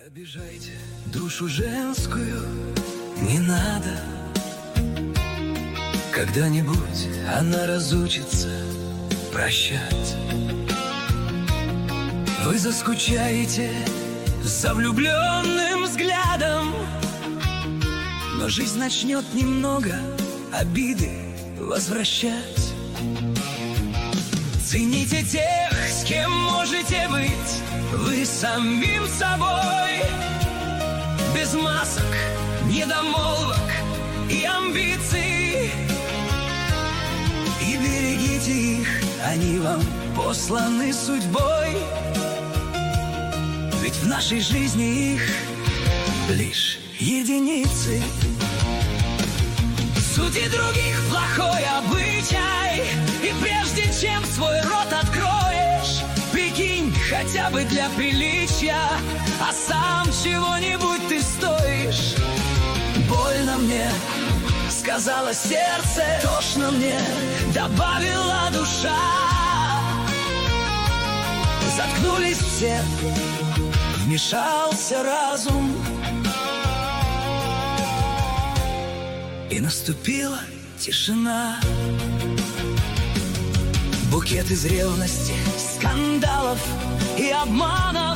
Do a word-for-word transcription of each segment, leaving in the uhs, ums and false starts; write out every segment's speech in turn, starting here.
обижайте душу женскую, не надо. Когда-нибудь она разучится прощать. Вы заскучаете за влюбленным взглядом, но жизнь начнет немного обиды возвращать. Цените тех, с кем можете быть вы самим собой, без масок, недомолвок и амбиций. И берегите их, они вам посланы судьбой, ведь в нашей жизни их лишь единицы. Сути других плохой обычай, и прежде чем свой рот откроешь, прикинь хотя бы для приличия, а сам чего-нибудь ты стоишь. Больно мне, сказала сердце, тошно мне, добавила душа. Заткнулись все, вмешался разум, и наступила тишина. Букет из ревности, скандалов и обманов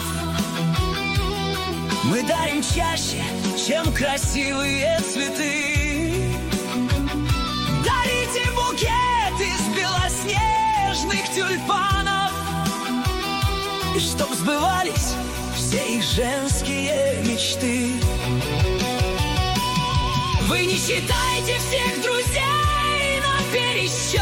мы дарим чаще, чем красивые цветы. Дарите букет из белоснежных тюльпанов, и чтоб сбывались все их женские мечты. Вы не считайте всех друзей на пересчет.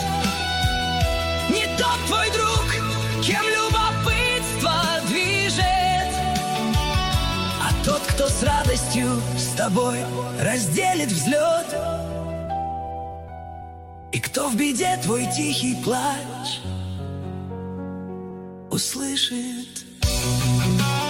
Не тот твой друг, кем любопытство движет, а тот, кто с радостью с тобой разделит взлет, и кто в беде твой тихий плач услышит.